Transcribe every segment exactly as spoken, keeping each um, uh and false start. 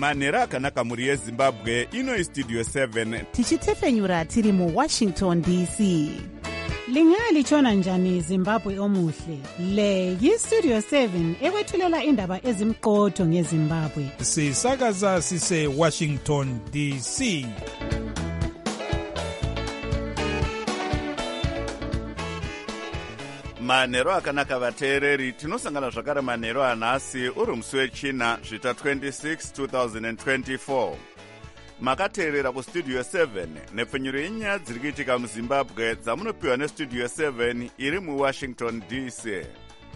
manhero akanaka muri yezimbabwe. Ino istudio seven tichitefenyura tiri muwashington D C. Lingalitshona njani Zimbabwe omuhle? Le yistudio seven ekwethulela indaba ezimqotho ngeZimbabwe. Sisakaza sise Washington D C. manhero akanaka vateereri. Tinosangana zvakare manhero anhasi uri musi wechina zvita twenty-six two thousand twenty-four. Makateerera kustudio seven nepfenyuro yenyaya dziri kuitika muZimbabwe dzamunopiwa nestudio seven iri muWashington D C.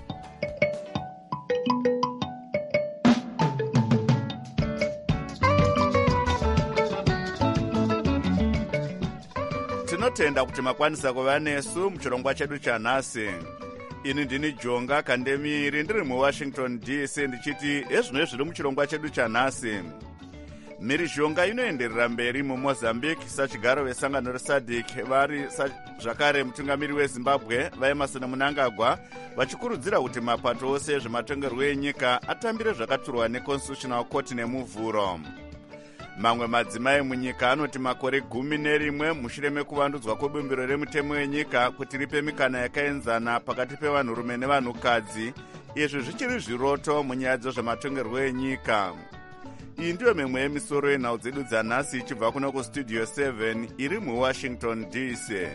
Tinotenda kuti makwanisa kuva nesu muchirongwa chedu chanhasi. Ini ndini Jonga Kandemiri ndiri muWashington D C ndichiti ezvino zviri muchirongwa chedu chanhasi. Mhirizhonga inoenderera mberi muMozambique sachigaro vesangano resadc vari zvakare mutungamiri weZimbabwe vaEmerson Mnangagwa vachikurudzira kuti mapato ose ezvematongerwo enyika atambire zvakaturwa neConstitutional Court nemuvhuro. Mamwe madzimai munyika anoti makore gumi nerimwe mushure mekuvandudzwa kwebumbiro remutemo wenyika kuti ripe mikana yakaenzana pakati pevanhurume nevanhukadzi, izvi zvichiri zviroto munyaya dzezvematongerwo enyika. Iyi ndiyo mimwe yemisoro yenhau dzedu dzanhasi ichibva kuno kustudio seven iri muWashington D C.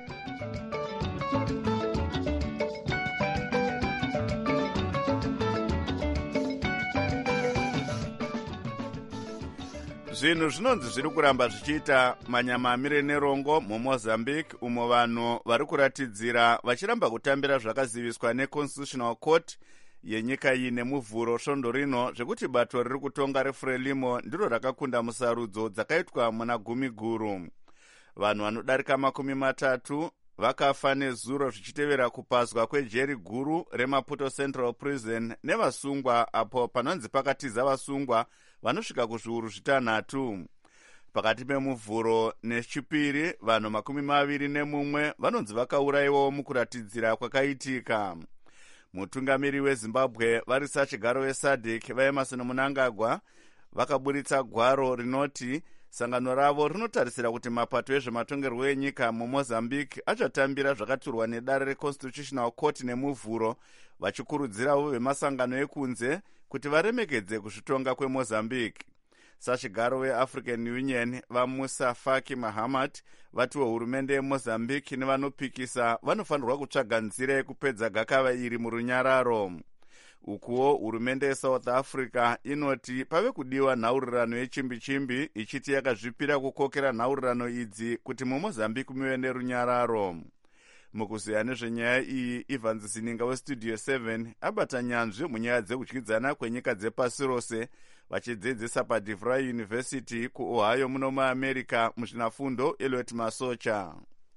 Zvinhu zvinonzi zviri kuramba zvichiita manyamamire nerongo muMozambique, umo vanhu vari kuratidzira vachiramba kutambira zvakaziviswa neConstitutional Court yenyika iyi nemuvhuro svondo rino zvekuti bato riri kutonga reFrelimo ndiro rakakunda musarudzo dzakaitwa muna gumi guru. Vanhu vanodarika makumi matatu vakafa nezuro zvichitevera kupazwa kwejeri guru reMaputo Central Prison nevasungwa apo panonzi pakatiza vasungwa vanosvika kuzviuru zvitanhatu. Pakati pemuvhuro nechipiri vanhu makumi maviri nemumwe vanonzi vakaurayiwawo mukuratidzira kwakaitika. Mutungamiri weZimbabwe vari sachigaro wesadc vaEmerson Mnangagwa vakaburitsa gwaro rinoti sangano ravo rinotarisira kuti mapato ezvematongerwo enyika muMozambique achatambira zvakaturwa nedare reConstitutional Court nemuvhuro, vachikurudzirawo vemasangano ekunze kuti varemekedze kuzvitonga kweMozambique. Sachigaro weAfrican Union vaMusa Faki Mahamat vatiwo hurumende yeMozambique nevanopikisa vanofanirwa kutsvaga nzira yekupedza gakava iri murunyararo. Ukuwo hurumende yeSouth Africa inoti pave kudiwa nhaurirano yechimbi-chimbi ichiti yakazvipira kukokera nhaurirano idzi kuti muMozambique muve nerunyararo. Mukuziya nezvenyaya iyi, Ivan Zininga westudio seven abata nyanzvi munyaya dzekudyidzana kwenyika dzepasi rose vachidzidzisa paDeVry University kuOhio muno muAmerica muzvinafundo Elliot Masocha.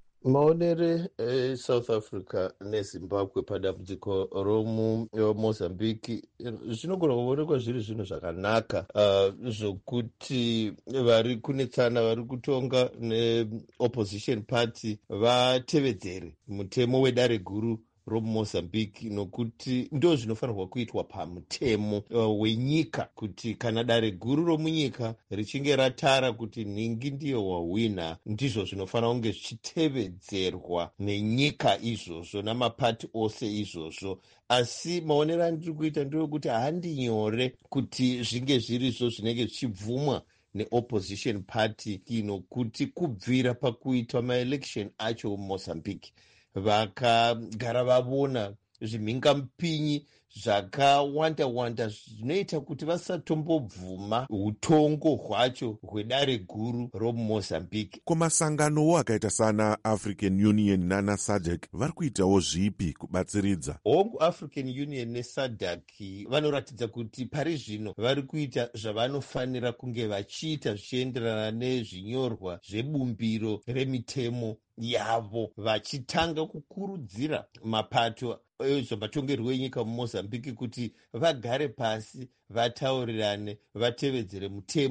Maonere eSouth Africa neZimbabwe padambudziko romuMozambique zvinogona kuonekwa zviri zvinhu zvakanaka uh, zvokuti vari kunetsana vari kutonga neopposition party vatevedzere mutemo wedare guru romuMozambique, nokuti ndo zvinofanirwa kuitwa pamutemo uh, wenyika, kuti kana dare guru romunyika richinge ratara kuti nhingi ndiyo wahwina, ndizvo zvinofanira kunge zvichitevedzerwa nenyika izvozvo namapati ose izvozvo. Asi maonero andiri kuita ndeyokuti handi nyore kuti zvinge zvirizvo zvinenge zvichibvumwa neopposition party, nokuti kubvira pakuitwa maelection acho muMozambique vakagara vavona zvimhingamupinyi zvakawanda-wanda zvinoita kuti vasatombobvuma utongo hwacho hwedare guru romuMozambique. Kumasanganowo akaita sana African Union nana SADC vari kuitawo zvipi kubatsiridza? Hongu African Union neSADC vanoratidza kuti pari zvino vari kuita zvavanofanira kunge vachiita zvichienderana nezvinyorwa zvebumbiro remitemo yavo, vachitanga kukurudzira mapato ezvematongerwo enyika muMozambique kuti vagare pasi, vataurirane, vatevedzere mutemo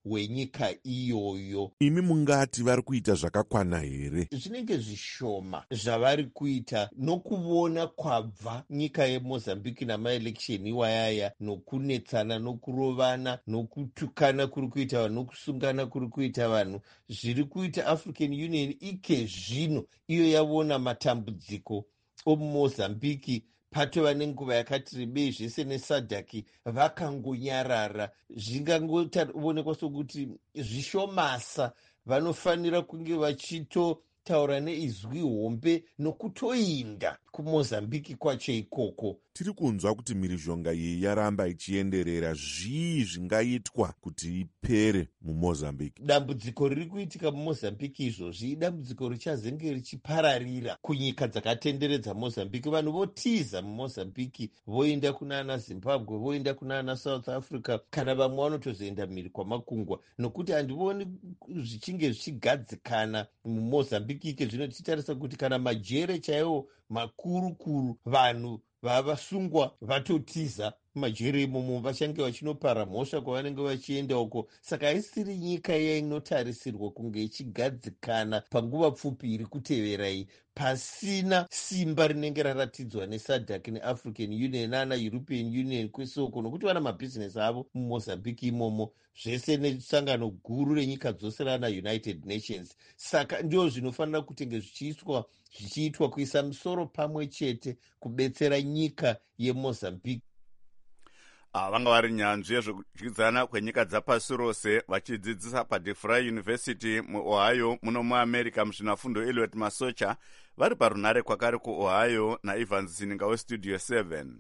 hwenyika iyoyo. imi mungati vari kuita zvakakwana here? Zvinenge zvishoma zvavari kuita nokuona kwabva nyika yemozambique namaeleksheni iwayaya, nokunetsana, nokurovana, nokutukana kuri kuita vanhu, nokusungana kuri kuita vanhu. Zviri kuita African Union ike zvino iyo yavona matambudziko omumozambiki patova nenguva yakati rebei zvese nesadhaki vakangonyarara. Zvingangoonekwa sokuti zvishomasa, vanofanira kunge vachitotaura neizwi hombe nokutoinda kumozambiki kwacho ikoko. Tiri kunzwa kuti mhirizhonga iyi yaramba ichienderera. Zvii zvingaitwa kuti ipere mumozambiki? Dambudziko riri kuitika mumozambiki izvozvi idambudziko richazenge richipararira kunyika dzakatenderedza mozambiki. Vanhu votiza mumozambiki voenda kunana Zimbabwe, voenda kunana South Africa, kana vamwe vanotozoenda mhiri kwamakungwa, nokuti handivoni zvichinge zvichigadzikana mumozambiki ike zvino. Tichitarisa kuti kana majere chaiwo makuru kuru vanhu vavasungwa vatotiza majere imomo, vachange vachinopara mhosva kwavanenge vachienda uko. Saka isiri nyika iya inotarisirwa kunge ichigadzikana panguva pfupi iri kutevera iyi, pasina simba rinenge raratidzwa nesadhaki neafrican union nana european union kwese uko, nokuti vana mabhizinesi avo mumozambiki imomo, zvese nesangano guru renyika dzose rana United Nations. Saka ndio zvinofanira kutenge zvichiitwa zvichiitwa kuisa musoro pamwe chete kubetsera nyika yemozambiki. vanga vari nyanzvi yezvekudyidzana kwenyika dzapasi rose vachidzidzisa paDeFry University muOhio muno muamerica muzvinafundo Eliot Masocha vari parunhare kwakare kuOhio naEvans Zininga westudio seven.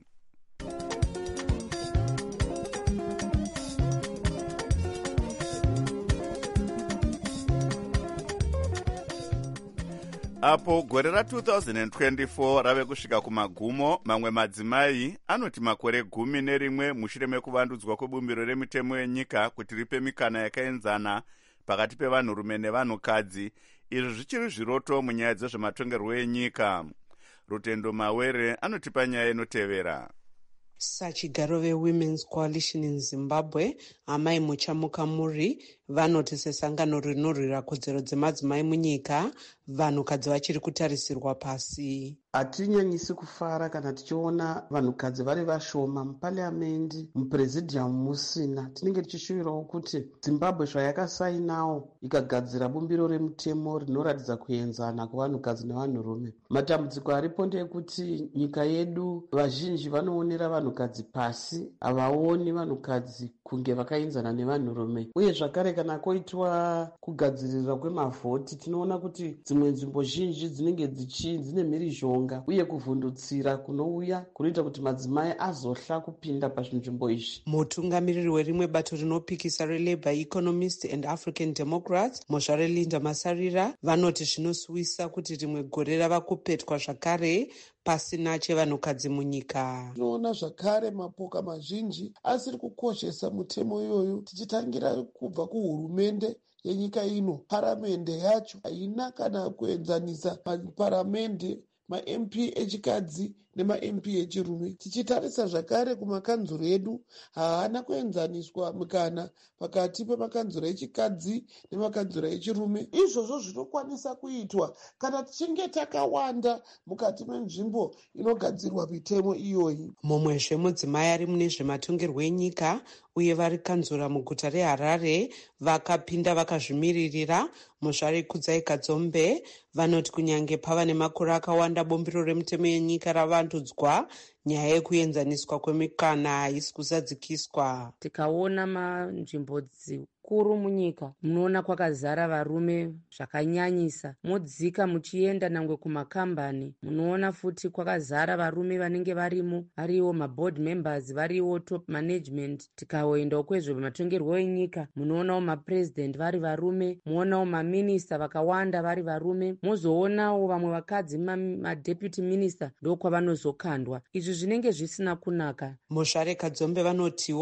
Apo gore ra two thousand twenty-four rave kusvika kumagumo, mamwe madzimai anoti makore gumi nerimwe mushure mekuvandudzwa kwebumbiro remitemo yenyika kuti ripe mikana yakaenzana pakati pevanhurume nevanhukadzi, izvi zvichiri zviroto munyaya dzezvematongerwo enyika. Rutendo Mawere anotipa nyaya inotevera. Sachigaro veWomen's Coalition in Zimbabwe, Amai Muchamuka Muri, vanoti sesangano rinorwira kodzero dzemadzimai munyika, vanhukadzi vachiri kutarisirwa pasi. Hatinyanyisi kufara kana tichiona vanhukadzi vari vashoma mupariamendi, mupresidium musina. Tinenge tichishuvirawo kuti Zimbabwe zvayakasainawo ikagadzira bumbiro remutemo rinoratidza kuenzana kwevanhukadzi nevanhurume. Matambudziko aripo ndeyekuti nyika yedu vazhinji vanoonera vanhukadzi pasi, havaoni vanhukadzi kunge vakaenzana nevanhurume. Uye zvakare kana koitwa kugadzirirwa kwemavhoti, tinoona kuti dzimwe nzvimbo zhinji dzinenge dzine mhirizhonga uye kuvhundutsira kunouya kunoita kuti madzimai azohla kupinda pazvinzvimbo izvi. Mutungamiriri werimwe bato rinopikisa reLabour Economist and African Democrats, Mozvare Linda Masarira, vanoti zvinosiwisa kuti rimwe gore rava kupetwa zvakare pasina chevanhukadzi munyika. Tinoona zvakare mapoka mazhinji asiri kukoshesa mutemo iyoyo, tichitangira kubva kuhurumende yenyika ino. Paramende yacho haina kana kuenzanisa paramende ma-M P echikadzi nema-M P echirume. Tichitarisa zvakare kumakanzuro edu, haana kuenzaniswa mukana pakati pemakanzuro echikadzi nemakanzuro echirume. Izvozvo zvinokwanisa kuitwa kana tichinge takawanda mukati menzvimbo inogadzirwa mitemo iyoyi. Mumwezve mudzimai ari mune zvematongerwo enyika uye vari kanzura muguta reHarare vakapinda vakazvimiririra, Muzvare Kudzai Kadzombe, vanoti kunyange pava nemakore akawanda bombiro remutemo yenyika ravandudzwa, nyaya yekuenzaniswa kwemikana haisi kuzadzikiswa. Tikaona manzvimbo dzikuru munyika munoona kwakazara varume zvakanyanyisa, modzika muchienda nangwe kumakambani munoona futi kwakazara varume vanenge varimo, variwo maboard members, variwo top management. Tikaendawo kwezvo matongerwo enyika munoonawo mapresident vari varume, muonawo maminista vakawanda vari varume, mozoonawo vamwe vakadzi madeputy minister ndokwavanozokandwa. Izvi zvinenge zvisina kunaka. Muzvare Kadzombe vanotiwo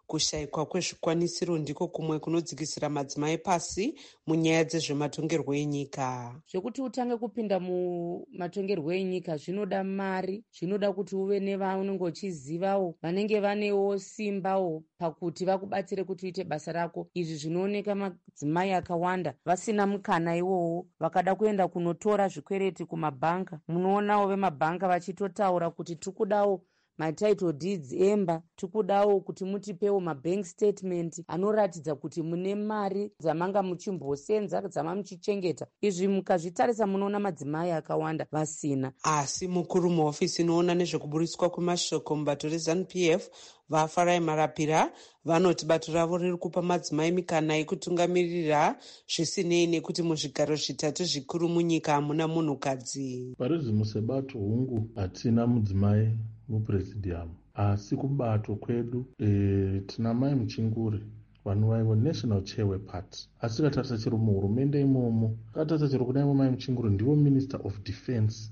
kushayikwa kwezvikwanisiro ndiko kumwe kunodzikisira madzimai pasi munyaya dzezvematongerwo enyika. Zvekuti utange kupinda mumatongerwo enyika zvinoda mari, zvinoda kuti uve nevaunenge uchizivawo vanenge vanewo simbawo pakuti vakubatsire kuti uite basa rako. Izvi zvinooneka madzimai akawanda vasina mukana iwowo, vakada kuenda kunotora zvikwereti kumabhanka. Munoonawo vemabhanka vachitotaura kuti tikudawo matitle deeds emba, tikudawo kuti mutipewo mabank statement anoratidza kuti mune mari dzamanga muchimbosenza dzama muchichengeta. Izvi mukazvitarisa munoona madzimai akawanda vasina. Asi mukuru muhofisi inoona nezvekuburiswa kwemashoko mubato reZANU P F vaFarai Marapira vanoti bato ravo riri kupa madzimai mikana yekutungamirira zvisinei nekuti muzvigaro zvitatu zvikuru munyika hamuna munhukadzi. Parizimu sebato hungu hatina mudzimai mupresidium, asi kubato kwedu e, tina mai Muchinguri vanhu vaivo national chair weparty. Asi tikatarisa chero muhurumende imomo, tikatarisa chero kudai mai Muchinguri ndiwo minister of defense,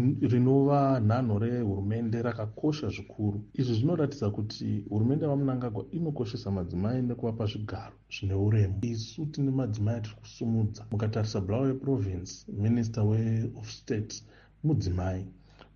rinova nhanho rehurumende rakakosha zvikuru. Izvi zvinoratidza kuti hurumende yaMnangagwa inokoshesa madzimai nekuvapa zvigaro zvine uremu. Isu tine madzimai tiri kusumudza. Mukatarisa Bulawayo province, minister we of state mudzimai.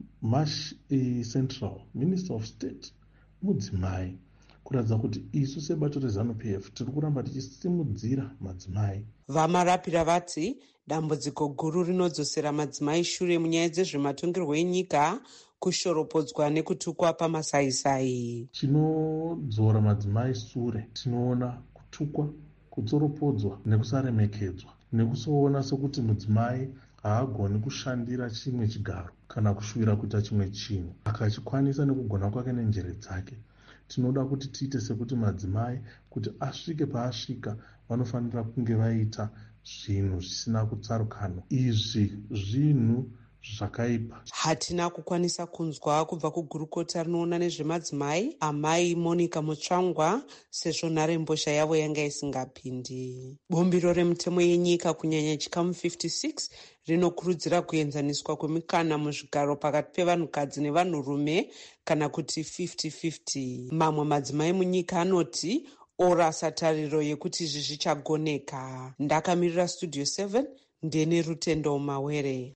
Mash e, Central, Minister of State, mudzimai. Kuratidza kuti isu sebato reZANU P F tiri kuramba tichisimudzira madzimai. VaMarapira vati dambudziko guru rinodzosera madzimai shure munyaya dzezvematongerwo enyika kushoropodzwa nekutukwa pamasaisai. Chinodzora madzimai sure tinoona kutukwa, kutsoropodzwa nekusaremekedzwa, nekusoona sokuti mudzimai haagoni kushandira chimwe chigaro kana kushuvira kuita chimwe chinhu akachikwanisa nekugona kwake nenjere dzake. Tinoda kuti tiite sekuti madzimai kuti asvike paasvika vanofanira kunge vaita zvinhu zvisina kutsarukano. Izvi zvinhu zvakaipa. Hatina kukwanisa kunzwa kubva kugurukota rinoona nezvemadzimai amai Monica Mutsvangwa sezvo nharembozha yavo yanga isingapindi. Bumbiro remutemo yenyika kunyanya chikamu fifty-six rinokurudzira kuenzaniswa kwemikana muzvigaro pakati pevanhukadzi nevanhurume kana kuti fifty fifty. Mamwe madzimai munyika anoti orasa tariro yekuti izvi zvichagoneka. Ndakamirira Studio seven ndene Rutendo Mawere.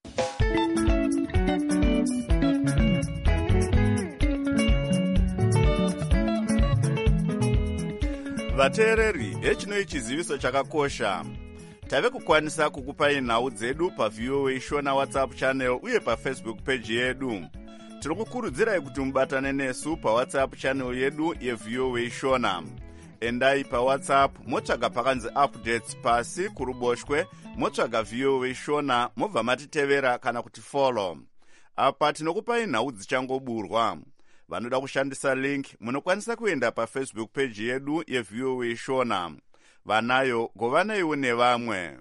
Vateereri, hechinoi chiziviso chakakosha. Tave kukwanisa kukupai nhau dzedu paV O A Shona WhatsApp channel uye paFacebook page yedu. Tiri kukurudzirai kuti mubatane nesu paWhatsApp channel yedu yeV O A Shona. Endai paWhatsApp motsvaga pakanzi updates pasi kuruboshwe, motsvaga V O A Shona mobva matitevera kana kuti follow. Apa tinokupai nhau dzichangoburwa. Vanoda kushandisa link munokwanisa kuenda paFacebook page yedu yeV O A Shona. Vanayo govanaiwo nevamwe.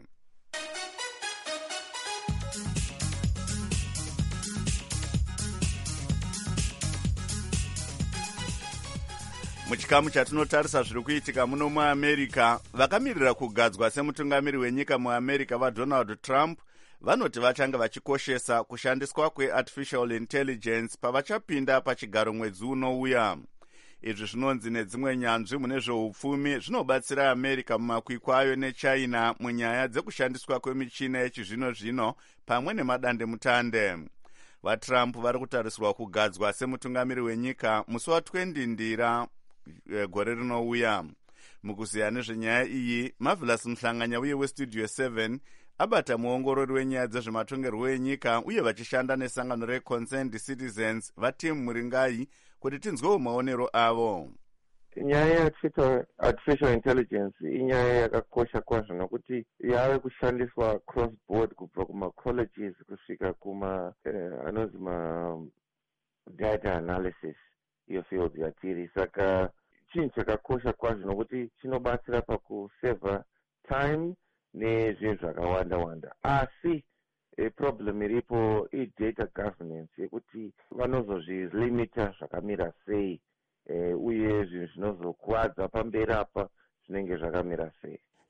Muchikamu chatinotarisa zviri kuitika muno muAmerica, vakamirira kugadzwa semutungamiri wenyika muAmerica vaDonald Trump vanoti vachanga vachikoshesa kushandiswa kweartificial intelligence pavachapinda pachigaro mwedzi unouya. Izvi zvinonzi nedzimwe nyanzvi mune zveupfumi zvinobatsira America mumakwikwa ayo neChina munyaya dzekushandiswa kwemichina yechizvino-zvino pamwe nemadandemutande. VaTrump vari kutarisirwa kugadzwa semutungamiri wenyika musi wa20 ndira gore rinouya. Mukuziya nezvenyaya iyi, Marvelous Mhlanganya uye weStudio seven abata muongorori wenyaya dzezvematongerwo enyika uye vachishanda nesangano reConcerned Citizens vaTim Muringai kuti tinzwewo maonero avo. Nyaya yeartificial intelligence inyaya yakakosha kwazvo nokuti yave kushandiswa cross board kubva kumacolleges kusvika kuma eh, anonzi ma data analysis iyo field yatiri. Saka chinhu chakakosha kwazvo nokuti chinobatsira pakuseva time nezvinhu zvakawanda wanda. Asi e problem iripo i-data governance yekuti vanozozvilimita zvakamira sei e, uye zvinhu zvinozokuwadza pamberi apa zvinenge zvakamira sei.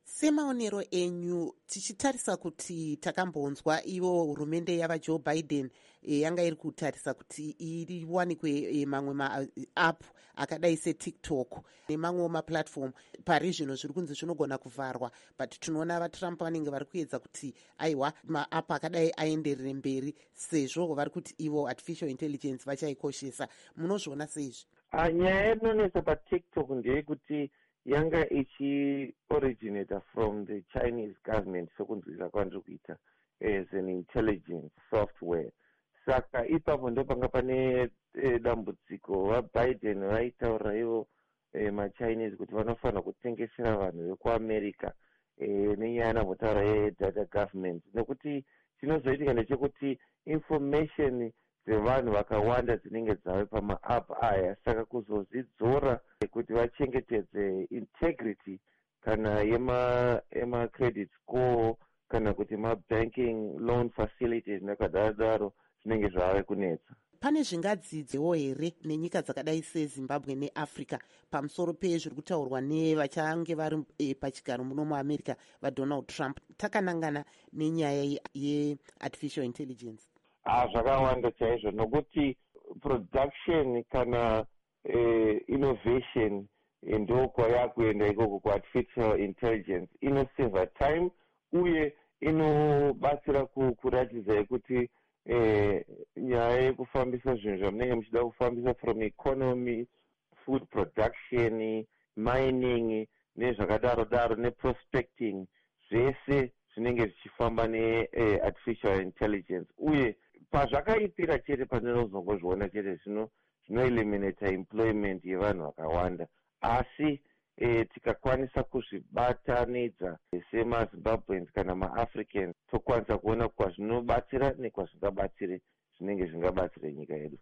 Semaonero enyu tichitarisa kuti takambonzwa ivo hurumende yavajoe Biden e, yanga iri kutarisa kuti iriwanikwe e, mamwe maapp akadai setiktok nemamwewo maplatform pari zvino zviri kunzi zvinogona kuvharwa, but tinoona vatrump vanenge vari kuedza kuti aiwa maapp akadai aenderere mberi sezvo vari kuti ivo artificial intelligence vachaikoshesa. Munozviona seizvi? Uh, nyaya inonetsa patiktok ndeyekuti yanga ichi-originator from the Chinese government sokunzwisa kwandiri kuita as an intelligence software. Saka ipapo ndo panga pane e, dambudziko vaBiden vaitaura ivo e, machinese kuti vanofanira kutengesera vanhu vekuamerica e, nenyaya yanambotaura yedata government, nekuti chinozoitika ndechekuti information dzevanhu vakawanda dzinenge dzave pamaapp aya, saka kuzozidzora kuti vachengetedze integrity kana yema ema credit score kana kuti mabanking loan facilities nekadaro zvinenge zvave kunetsa. Pane zvingadzidzewo here nenyika dzakadai seZimbabwe neAfrica pamusoro pezviri kutaurwa nevachange vari e, pachigaro muno muAmerica vaDonald Trump takanangana nenyaya yeartificial intelligence? Ah, zvakawanda chaizvo, nokuti production kana eh, innovation ndokwa yakuenda ikoko kuartificial intelligence inoseva time uye inobatsira kuratidza kuti eh, nyaya yekufambisa zvinhu zvamunenge muchida kufambisa from economy, food production, mining nezvakadaro daro neprospecting, zvese zvinenge zvichifamba neartificial eh, intelligence. Uye pazvakaipira chete pandinozongozviona chete zvino zvinoeliminata employment yevanhu vakawanda, asi e, tikakwanisa kuzvibatanidza semaZimbabweans kana maAfricans tokwanisa kuona kwazvinobatsira nekwazvingabatsire zvinenge zvingabatsire nyika yedu.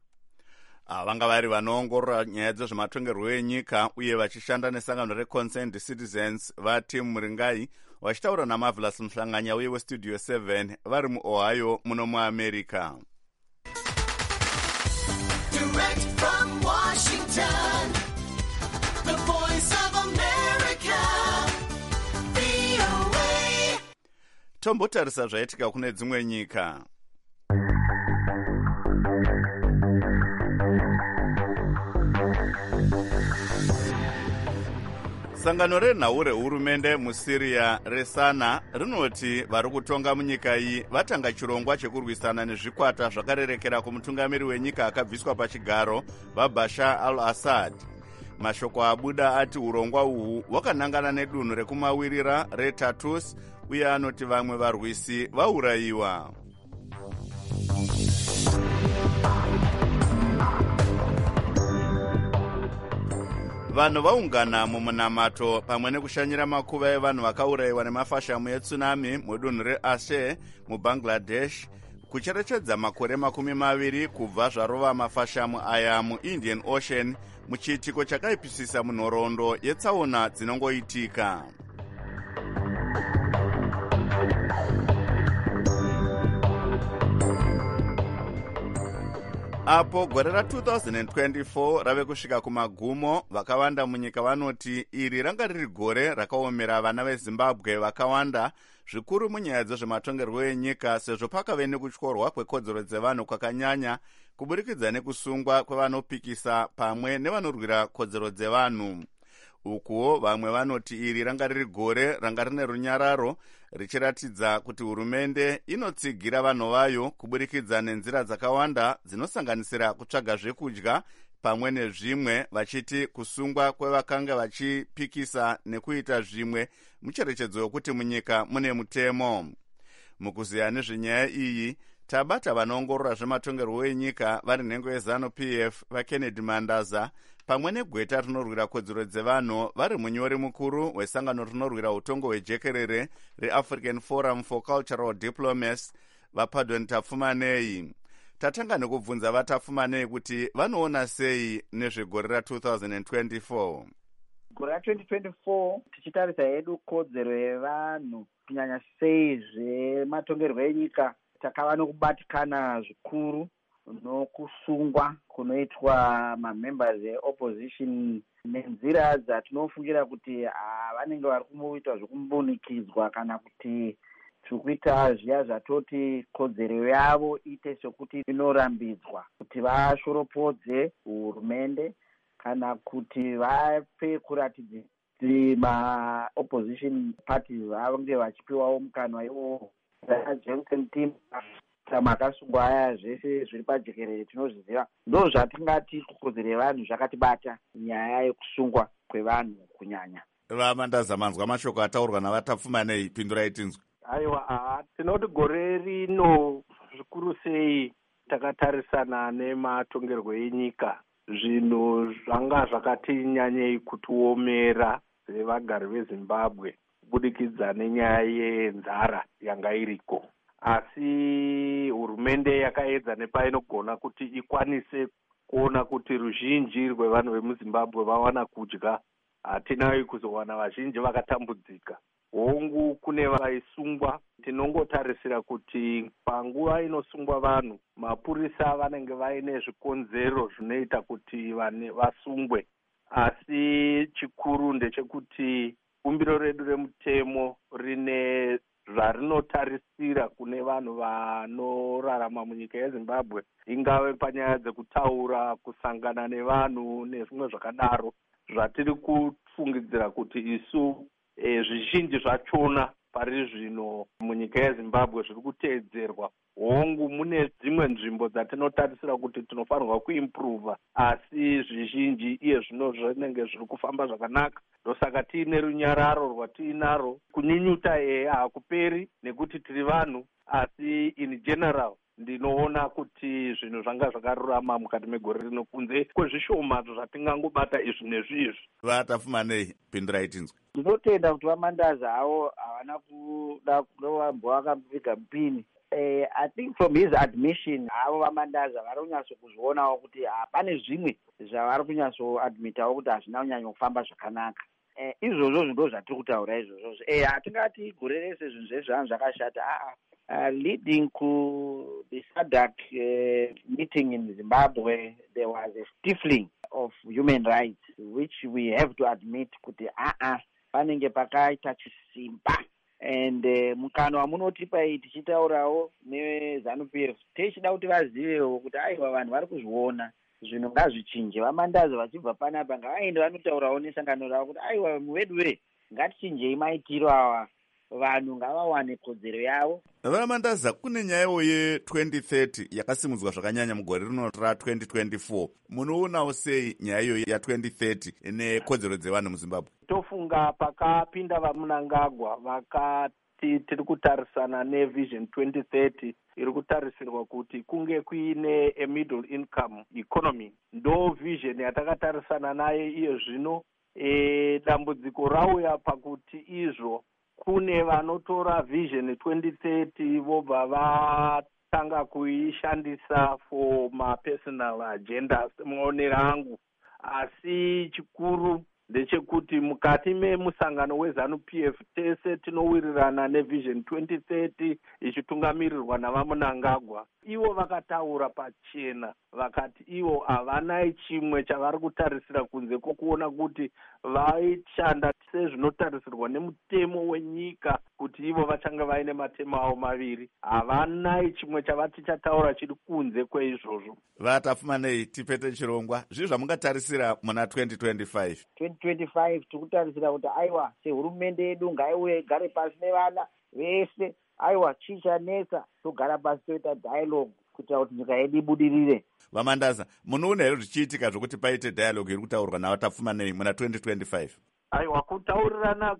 Vanga vari vanoongorora nyaya dzezvematongerwo enyika uye vachishanda nesangano reConcerned Citizens vati Muringai vachitaura naMarvelous Mhlanganya uye weStudio seven vari muOhio muno muAmerica. Direct from Washington, the voice of America, V O A. Tombotarisa zvaitika kune dzimwe nyika. Sangano renhau rehurumende muSyria reSana rinoti vari kutonga munyika iyi vatanga chirongwa chekurwisana nezvikwata zvakarerekera kumutungamiri wenyika akabviswa pachigaro vaBashar al-Assad. Mashoko abuda ati urongwa uhu hwakanangana nedunhu rekumawirira reTartus uye anoti vamwe varwisi vaurayiwa. Vanhu vaungana mumunamato pamwe nekushanyira makuva evanhu vakaurayiwa nemafashamu etsunami mudunhu reAceh muBangladesh kucherechedza makore makumi maviri kubva zvarova mafashamu aya muIndian Ocean muchiitiko chakaipisisa munhoroondo yetsaona dzinongoitika. Apo gore ra two thousand twenty-four rave kusvika kumagumo, vakawanda munyika vanoti iri ranga riri gore rakaomera vana veZimbabwe vakawanda zvikuru munyaya dzezvematongerwo enyika sezvo pakave nekutyorwa kwekodzero dzevanhu kwakanyanya kuburikidza nekusungwa kwevanopikisa pamwe nevanorwira kodzero dzevanhu. Ukuwo vamwe vanoti iri ranga riri gore ranga rine runyararo richiratidza kuti hurumende inotsigira vanhu vayo kuburikidza nenzira dzakawanda dzinosanganisira kutsvaga zvekudya pamwe nezvimwe, vachiti kusungwa kwevakanga vachipikisa nekuita zvimwe mucherechedzo yokuti munyika mune mutemo. Mukuziya nezvenyaya iyi tabata vanoongorora zvematongerwo enyika vari nhengo yeZanu P F vaKennedy Mandaza pamwe negweta rinorwira kodzero dzevanhu vari munyori mukuru wesangano rinorwira utongo hwejekerere reAfrican Forum for Cultural Diplomacy vaPardon Tafumanei. Tatanga nekubvunza vaTafumanei kuti vanoona sei nezvegore ra two thousand twenty-four. Gore ra twenty twenty-four tichitarisa hedu kodzero yevanhu kunyanya sei zvematongerwo enyika takava nokubatikana zvikuru nokusungwa kunoitwa mamembers eopposition nenzira dzatinofungira kuti ah, vanenge vari kumboita zvekumbunikidzwa kana kuti zvekuita zviya zvatoti kodzero yavo ite sekuti inorambidzwa kuti vashoropodze hurumende kana kuti vape kuratidza kuti maopposition parties vange vachipiwawo mukanwa iwowo. Johnson team makasungwa aya zvese zviri pajekerere tinozviziva, ndo zvatingati kukodzero yevanhu zvakatibata nyaya yekusungwa kwevanhu kunyanya. Vamandaza, manzwa mashoko ataurwa navatapfumanei, pindurai tinzwe. Aiwa, tinoti gore rino zvikuru sei takatarisana nematongerwo enyika, zvinhu zvanga zvakati nyanyei kutiomera sevagari veZimbabwe kubudikidza nenyaya yenzara yanga iriko. Asi hurumende yakaedza nepainogona kuti ikwanise kuona kuti ruzhinji rwevanhu vemuZimbabwe vawana kudya. Hatinayi kuzowana vazhinji vakatambudzika. Hongu kune vaisungwa, tinongotarisira kuti panguva inosungwa vanhu, mapurisa vanenge vaine zvikonzero zvinoita kuti vasungwe. Asi chikuru ndechekuti bumbiro redu remutemo rine zvarinotarisira kune vanhu vanorarama munyika yeZimbabwe, ingave panyaya dzekutaura, kusangana nevanhu nezvimwe zvakadaro, zvatiri kufungidzira kuti isu e, zvizhinji zvachona pari zvino munyika yeZimbabwe zviri kuteedzerwa. Hongu mune dzimwe nzvimbo dzatinotarisira kuti tinofanirwa kuimprova, asi zvizhinji iye zvino zvinenge zviri kufamba zvakanaka. Ndosaka tiine runyararo rwatiinaro, kunyunyuta eya hakuperi nekuti tiri vanhu, asi in general ndinoona kuti zvinhu zvanga zvakarurama mukati megore rino kunze kwezvishoma zvatingangobata izvi nezvizvi. Vatapfumanei, pindurai tinzwe. Ndinotenda kuti vamandaza havo havana kuda kuvambwa vakapiga mupini. Uh, I think from his admission havo vamandaza vari kunyatsokuzvionawo kuti hapane zvimwe zvavari kunyatsoadmitawo kuti hazvina kunyanya kufamba zvakanaka. Uh, izvozvo ndo zvatiri kutaura izvozvo. Eh, hatingati gore rese zvinhu zvezvanhu zvakashata. Ah, uh, leading to the SADC uh, meeting in Zimbabwe, there was a stifling of human rights, which we have to admit kuti ah ah panenge pakaita chisimba. And uh, mukano wamunotipa iyi tichitaurawo neZANU-P F tichida kuti vazivewo kuti aiwa vanhu vari kuzviona zvinhu ngazvichinje. Vamandaza vachibva panapa ngavaende vanotaurawo nesangano ravo kuti aiwa muvedu we ngatichinjei maitiro awa, vanhu ngavawane kodzero yavo. Vamandaza, kune nyayawo ye-twenty thirty yakasimudzwa zvakanyanya mugore rino ra-twenty twenty-four. Munoonawo sei nyayayo ya-twenty thirty nekodzero dzevanhu muZimbabwe? Tofunga pakapinda vaMnangagwa vakati tiri kutarisana nevision twenty thirty iri kutarisirwa kuti kunge kuine a middle income economy. Ndo vision yatakatarisana naye iye zvino. E, dambudziko rauya pakuti izvo kune vanotora vision twenty thirty vobva vatanga kuishandisa for ma-personal agenda semaonero angu. Asi chikuru ndechekuti mukati memusangano weZANU-P F tese tinowirirana nevision twenty thirty ichitungamirirwa navaMnangagwa. Ivo vakataura pachena vakati ivo havana chimwe chavari kutarisira kunze kwokuona kuti vaishanda sezvinotarisirwa nemutemo wenyika kuti ivo vachange vaine matemo avo maviri. Havana chimwe chavati chataura chiri kunze kweizvozvo. Vatapfumanei, tipete chirongwa. Zvii zvamungatarisira muna twenty twenty-five? twenty twenty-five tikutarisira kuti aiwa sehurumende yedu ngaiuye igare pasi nevana vese, aiwa chichanetsa togara pasi toita dialogue kuitira kuti nyika yedu ibudirire. Vamandaza, munoona here zvichiitika zvokuti paite dialogue iri kutaurwa navatapfumanei muna twenty twenty-five? Aiwa, kutaurirana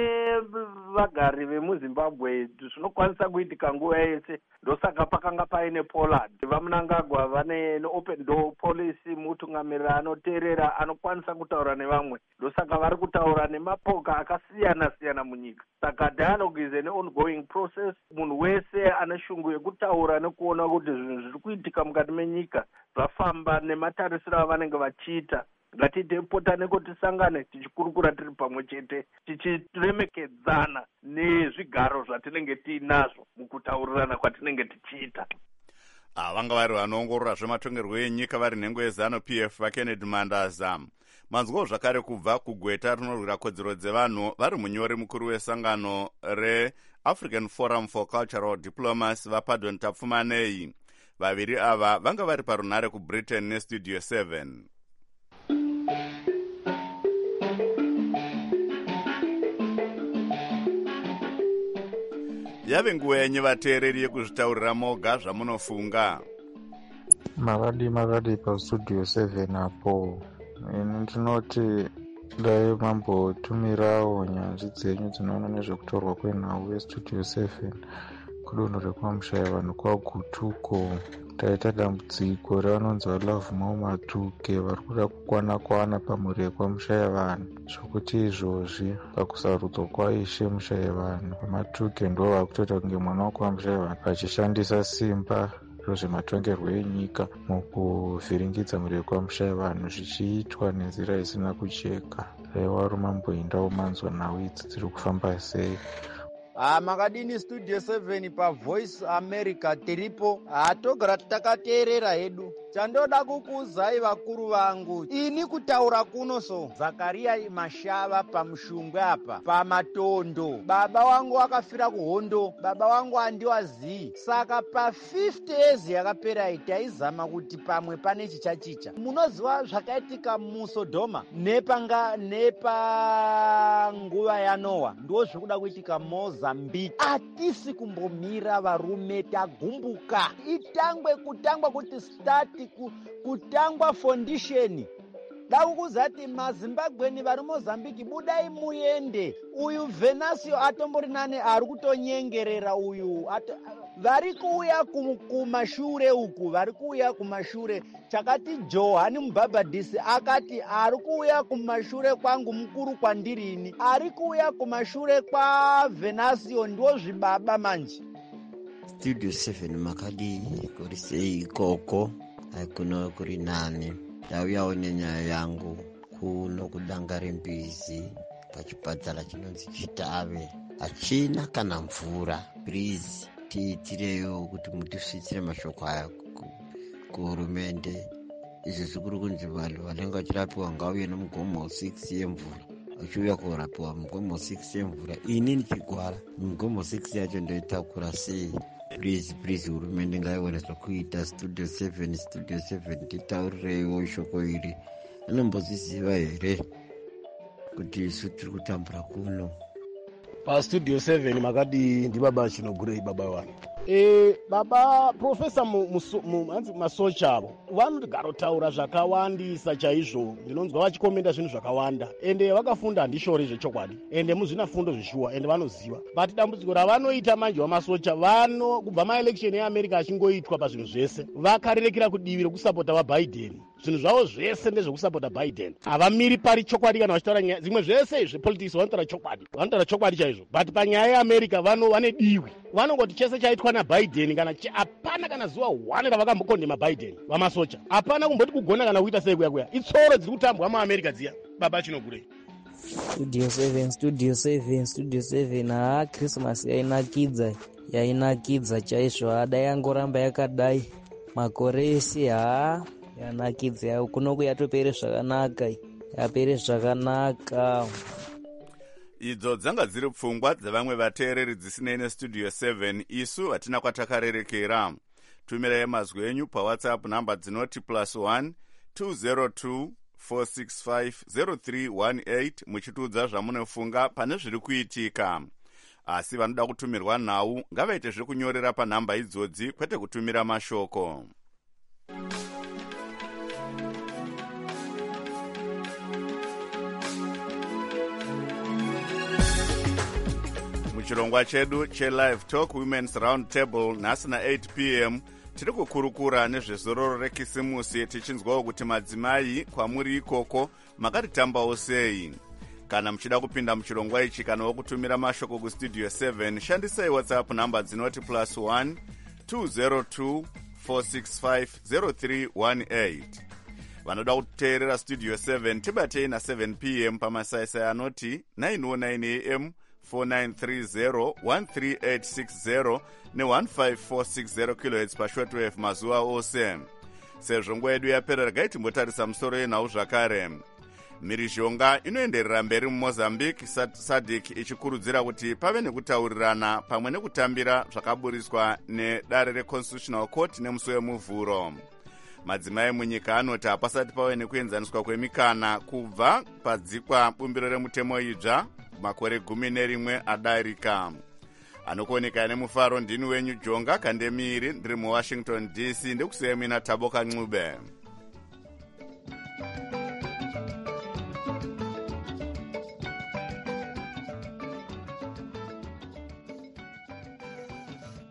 kwevagari vemuZimbabwe zvinokwanisa kuitika nguva yese. Ndosaka pakanga paine Pollard. VaMnangagwa vane open door policy, mutungamirira anoteerera anokwanisa kutaura nevamwe. Ndosaka vari kutaura nemapoka akasiyana siyana munyika. Saka dialogue is an ongoing process. Munhu wese ane shungu yekutaura nekuona kuti zvinhu zviri kuitika mukati menyika zvafamba nematarisiro avanenge vachiita. Ngatipotane kuti tisangane tichikurukura tiri pamwe chete tichiremekedzana nezvigaro zvatinenge tiinazvo mukutaurirana kwatinenge tichiita. Ah, vanga vari vanoongorora zvematongerwo enyika vari nhengo yeZANU-P F vaKennedy Mandaza. manzwawo zvakare kubva kugweta rinorwira kodzero dzevanhu vari munyori mukuru wesangano reAfrican Forum for Cultural Diplomacy vaPardon Tapfumanei. Vaviri ava vanga vari parunhare kuBritain nestudio seven. Yave nguva yenyu vateereri yekuzvitaurira moga zvamunofunga. Makadi makadi pastudio seven apo. Ini ndinoti dai mambotumirawo nyanzvi dzenyu dzinoona nezvekutorwa kwenhau vestudio seven kudonho rekwamushaya vanhu kwagutuko. Taita dambudziko revanonzi vaLove Mau Matuke vari kuda kukwana kwana pamhuri yekwamushaya vanhu, zvokuti izvozvi pakusarudzwa kwaishe mushaya vanhu Matuke ndo vakutoita kunge mwana wakwamushaya vanhu vachishandisa simba rozvematongerwo enyika mukuvhiringidza mhuri yekwamushaya vanhu zvichiitwa nenzira isina kucheka. Aiwa rumamboendawo manzwa nhau idzi dziri kufamba sei. Ah, makadini studio seven pa Voice America tiripo. Ah, togara takateerera hedu. Chandoda kukuuzai vakuru vangu. Ini kutaura kuno so. Zakaria Mashava pamushungwe apa. Pamatondo. Baba wangu akafira kuhondo. Baba wangu handiwazii. Saka pa fifty years yakapera taizama kuti pamwe pane chichachicha. Munoziva zvakaitika muSodoma nepanga nepa nguva ya Noah. Ndo zvikuda kuitika Mozambique. Atisi kumbomira varume tagumbuka. Itangwe kutangwa kuti start kutangwa foundation. Daukuzati maZimbabweni vari Mozambique budai muende. Uyu Venasio atombori nane ari kutonyengerera uyu. Ato, vari kuuya kumashure uku, vari kuuya kumashure. Chakati Johani Mbabadisi akati ari kuuya kumashure kwangu mukuru kwandirini. Ari kuuya kumashure kwa Venasio ndo zvibaba manje. Studio seven makadi kuri sei koko. Kuno kuri nani ndauyawo nenyaya yangu kuno kudangare mbizi pachipatara chinonzi Chitave hachina kana mvura. Please tiitireyo kuti mutisvitsire mashoko aya kuhurumende. Izvi zvikuru kunzi vanhu vanenge vachirapiwa ngauye nomugomo six yemvura vachiuya kurapiwa mugomo six yemvura. Ini ndichigwara mugomo six yacho ndoitakura sei? Please, please, hurumende ngaione zvokuita. Studio seven, Studio seven, titaurireiwo shoko iri. Anomboziziva here kuti isu tiri kutambura kuno? PaStudio seven makadi ndibaba Chinogurei baba wanu. E, baba Professor Masocha avo vanogara taura zvakawandisa chaizvo. Ndinonzwa vachikomenda zvinhu zvakawanda ende vakafunda handishori zvechokwadi ende muzvina fundo zvishuwa ende vanoziva. But dambudziko ravanoita manje vaMasocha vano kubva maelection eAmerica achingoitwa pazvinhu zvese vakarerekera kudivi rekusapota vaBiden. Zvinhu zvavo zvese ndezvekusapota Biden. Havamiri pari chokwadi kana vachitaura nyaya dzimwe zvese zvepolitics vanotaura chokwadi. Vanotaura chokwadi chaizvo. But panyaya yeAmerica vano vane diwi. Vanongoti chese chaitwa naBiden kana hapana kana zuva one ravakambokondema Biden vaMasocha. Hapana kumboti kugona kana kuita sei kuya kuya. Itsoro dziri kutambwa muAmerica dziya. Baba Chinogurei. Studio seven, Studio seven, Studio seven. Ah, Christmas yainakidza. Yainakidza chaizvo. Adai yangoramba yakadai. Makore ese ah yanakidza kuno kuyatopere zvakanaka. Yapere zvakanaka. Idzo dzanga dziri pfungwa dzevamwe vateereri dzisinei nestudio seven. Isu hatina kwatakarerekera. Tumirai mazwi enyu paWhatsApp namba dzinoti plus one two zero two four six five zero three one eight muchitiudza zvamunofunga pane zviri kuitika. Asi vanoda kutumirwa nhau ngavaite zviri kunyorera panhamba idzodzi kwete kutumira mashoko. Muchirongwa chedu cheLive Talk Women's Round Table nhasi na eight p m tiri kukurukura nezvezororo rekisimusi tichinzwawo kuti madzimai kwamuri ikoko makatitambawo sei. Kana muchida kupinda muchirongwa ichi kana wokutumira mashoko kustudio seven shandisai WhatsApp namba dzinoti plus one two zero two four six five zero three one eight. Vanoda kuteerera studio seven tibatei na seven p m pamasaisai anoti nine oh nine a m four nine three zero one three eight six zero ne one five four six zero kilohertz pashortwave mazuva ose. Sezvo nguva yedu yapera regai timbotarisa musoro yenhau zvakare. mhirizhonga inoenderera mberi mumozambique, sadc ichikurudzira kuti pave nekutaurirana pamwe nekutambira zvakaburiswa nedare reconstitutional court nemusi wemuvhuro. Madzimai munyika anoti hapasati pave nekuenzaniswa kwemikana kubva padzikwa bumbiro remutemo idzva makore gumi nerimwe adarika. Anokuoneka nemufaro ndini wenyu Jonga Kandemiri, ndiri muWashington D C, ndekusiyemina Taboka Ncube.